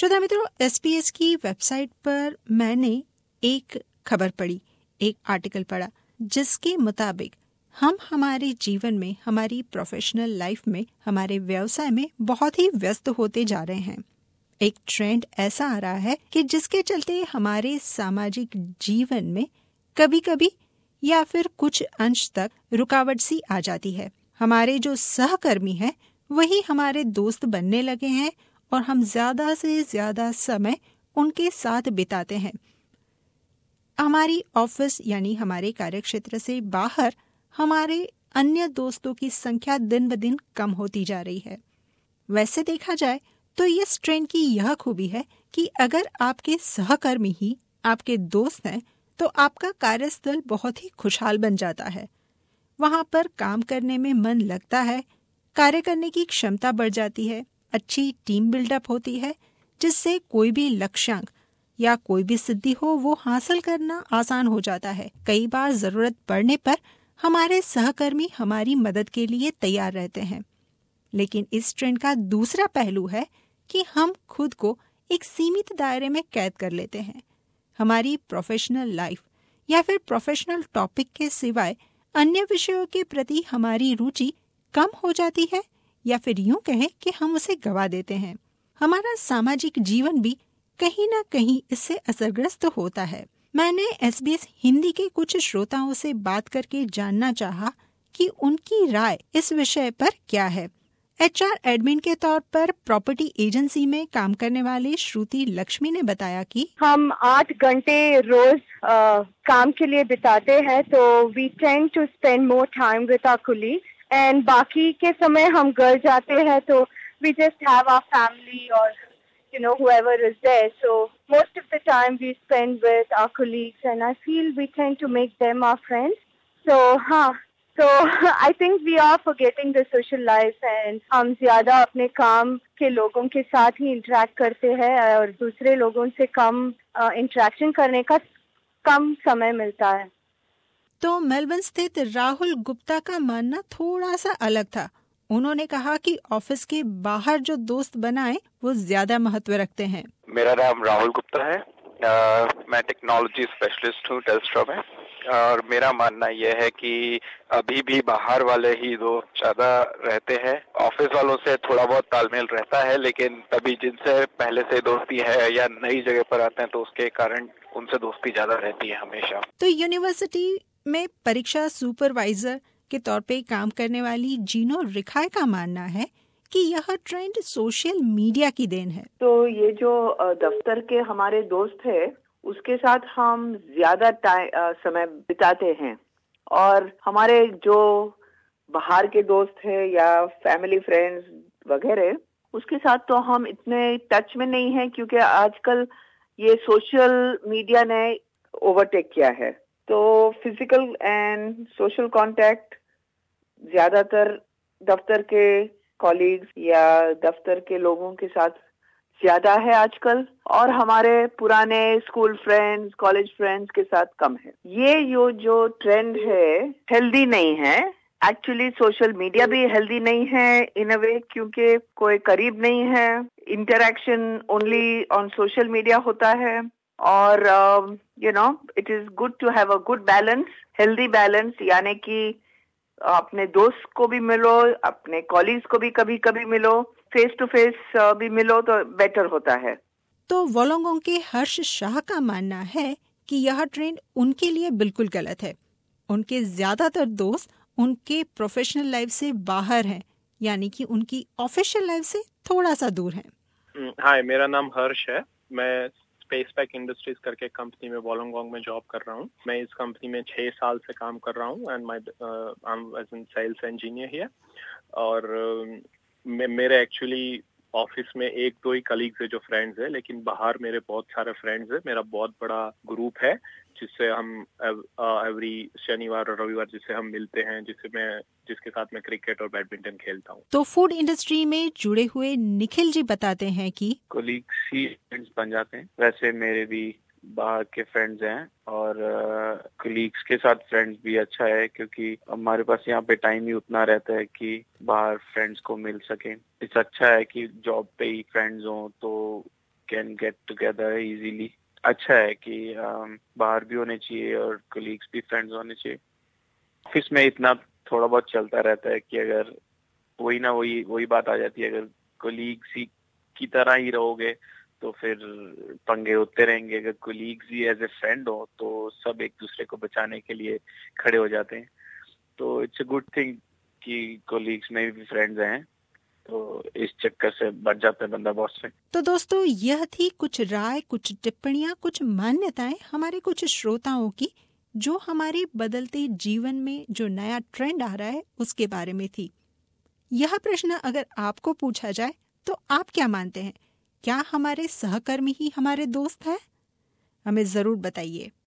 श्रोता मित्रों, SBS की वेबसाइट पर मैंने एक खबर पढ़ी, एक आर्टिकल पढ़ा, जिसके मुताबिक हम हमारे जीवन में, हमारी प्रोफेशनल लाइफ में, हमारे व्यवसाय में बहुत ही व्यस्त होते जा रहे हैं। एक ट्रेंड ऐसा आ रहा है कि जिसके चलते हमारे सामाजिक जीवन में कभी-कभी या फिर कुछ अंश तक रुकावट सी आ जाती है। हमारे जो सहकर्मी हैं वही हमारे दोस्त बनने लगे हैं और हम ज्यादा से ज्यादा समय उनके साथ बिताते हैं। हमारी ऑफिस यानी हमारे कार्यक्षेत्र से बाहर हमारे अन्य दोस्तों की संख्या दिन ब दिन कम होती जा रही है। वैसे देखा जाए तो इस ट्रेंड की यह खूबी है कि अगर आपके सहकर्मी ही आपके दोस्त हैं तो आपका कार्यस्थल बहुत ही खुशहाल बन जाता है। वहां पर काम करने में मन लगता है, कार्य करने की क्षमता बढ़ जाती है, अच्छी टीम बिल्डअप होती है, जिससे कोई भी लक्ष्यांक या कोई भी सिद्धि हो वो हासिल करना आसान हो जाता है। कई बार जरूरत पड़ने पर हमारे सहकर्मी हमारी मदद के लिए तैयार रहते हैं। लेकिन इस ट्रेंड का दूसरा पहलू है कि हम खुद को एक सीमित दायरे में कैद कर लेते हैं। हमारी प्रोफेशनल लाइफ या फिर प्रोफेशनल टॉपिक के सिवाय अन्य विषयों के प्रति हमारी रुचि कम हो जाती है, या फिर यूं कहें कि हम उसे गवा देते हैं। हमारा सामाजिक जीवन भी कहीं ना कहीं इससे असरग्रस्त होता है। मैंने SBS हिंदी के कुछ श्रोताओं से बात करके जानना चाहा कि उनकी राय इस विषय पर क्या है। HR एडमिन के तौर पर प्रॉपर्टी एजेंसी में काम करने वाली श्रुति लक्ष्मी ने बताया कि हम 8 घंटे रोज काम के लिए बिताते हैं, तो we tend to spend more time with our colleagues, and बाकी के समय हम घर जाते हैं तो we just have our family और whoever is there. So most of the time we spend with our colleagues, and I feel we tend to make them our friends. So I think we are forgetting the social life, and हम ज्यादा अपने काम के लोगों के साथ ही interact करते हैं और दूसरे लोगों से कम इंटरेक्शन करने का कम समय मिलता है। तो मेलबर्न स्थित राहुल गुप्ता का मानना थोड़ा सा अलग था। उन्होंने कहा कि ऑफिस के बाहर जो दोस्त बनाए वो ज्यादा महत्व रखते हैं। मेरा नाम राहुल गुप्ता है। मैं टेक्नोलॉजी स्पेशलिस्ट हूँ टेल्स्ट्रा में, और मेरा मानना यह है कि अभी भी बाहर वाले ही दोस्त ज्यादा रहते हैं। ऑफिस वालों से थोड़ा बहुत तालमेल रहता है, लेकिन अभी जिनसे पहले से दोस्ती है या नई जगह पर आते हैं तो उसके कारण उनसे दोस्ती ज्यादा रहती है हमेशा। तो यूनिवर्सिटी में परीक्षा सुपरवाइजर के तौर पे काम करने वाली जीनो रिखाय का मानना है कि यह ट्रेंड सोशल मीडिया की देन है। तो ये जो दफ्तर के हमारे दोस्त है उसके साथ हम ज्यादा समय बिताते हैं, और हमारे जो बाहर के दोस्त है या फैमिली फ्रेंड्स वगैरह उसके साथ तो हम इतने टच में नहीं हैं, क्योंकि आजकल ये सोशल मीडिया ने ओवरटेक किया है। तो फिजिकल एंड सोशल कांटेक्ट ज्यादातर दफ्तर के कॉलीग्स या दफ्तर के लोगों के साथ ज्यादा है आजकल, और हमारे पुराने स्कूल फ्रेंड्स, कॉलेज फ्रेंड्स के साथ कम है। ये जो ट्रेंड है हेल्दी नहीं है। एक्चुअली सोशल मीडिया भी हेल्दी नहीं है इन अ वे, क्योंकि कोई करीब नहीं है, interaction only on social media होता है। और it is good to have a good balance, healthy balance, यानी कि अपने दोस्त को भी मिलो, अपने कॉलीग्स को भी कभी कभी मिलो, फेस टू फेस भी मिलो तो बेटर होता है। तो वोलोंगोंग के हर्ष शाह का मानना है कि यह ट्रेंड उनके लिए बिल्कुल गलत है। उनके ज्यादातर दोस्त उनके प्रोफेशनल लाइफ से बाहर हैं, यानी कि उनकी ऑफिशियल लाइफ से थोड़ा सा दूर हैं। हाय, मेरा नाम हर्ष है। मैं स्पेसपैक इंडस्ट्रीज करके कंपनी में वोलोंगोंग में जॉब कर रहा हूँ। मैं इस कंपनी में 6 साल से काम कर रहा हूँ, and I am as an sales engineer here. और मेरे एक्चुअली ऑफिस में 1-2 ही कलीग्स है जो फ्रेंड्स है, लेकिन बाहर मेरे बहुत सारे फ्रेंड्स है। मेरा बहुत बड़ा ग्रुप है जिससे हम एवरी शनिवार और रविवार जिससे हम मिलते हैं, जिसके साथ मैं क्रिकेट और बैडमिंटन खेलता हूँ। तो फूड इंडस्ट्री में जुड़े हुए निखिल जी बताते हैं कि कोलीग्स ही फ्रेंड्स बन जाते हैं। वैसे मेरे भी बाहर के फ्रेंड्स हैं, और कलीग्स के साथ फ्रेंड्स भी अच्छा है, क्योंकि हमारे पास यहाँ पे टाइम ही उतना रहता है कि बाहर फ्रेंड्स को मिल सके। इस अच्छा है कि जॉब पे ही फ्रेंड्स हों तो कैन गेट टुगेदर इजीली। अच्छा है कि बाहर भी होने चाहिए और कोलीग्स भी फ्रेंड्स होने चाहिए। ऑफिस में इतना थोड़ा बहुत चलता रहता है कि अगर वही बात आ जाती है, अगर कोलीग्स ही की तरह ही रहोगे तो फिर पंगे होते रहेंगे। अगर कोलीग्स ही एज ए फ्रेंड हो तो सब एक दूसरे को बचाने के लिए खड़े हो जाते हैं। तो इट्स अ गुड थिंग कि कोलीग्स में भी फ्रेंड्स हैं, तो इस चक्कर से बच जाता है बंदा बॉस से। तो दोस्तों, यह थी कुछ राय, कुछ टिप्पणियां, कुछ मान्यताएं हमारे कुछ श्रोताओं की, जो हमारे बदलते जीवन में जो नया ट्रेंड आ रहा है उसके बारे में थी। यह प्रश्न अगर आपको पूछा जाए तो आप क्या मानते हैं? क्या हमारे सहकर्मी ही हमारे दोस्त हैं? हमें जरूर बताइए।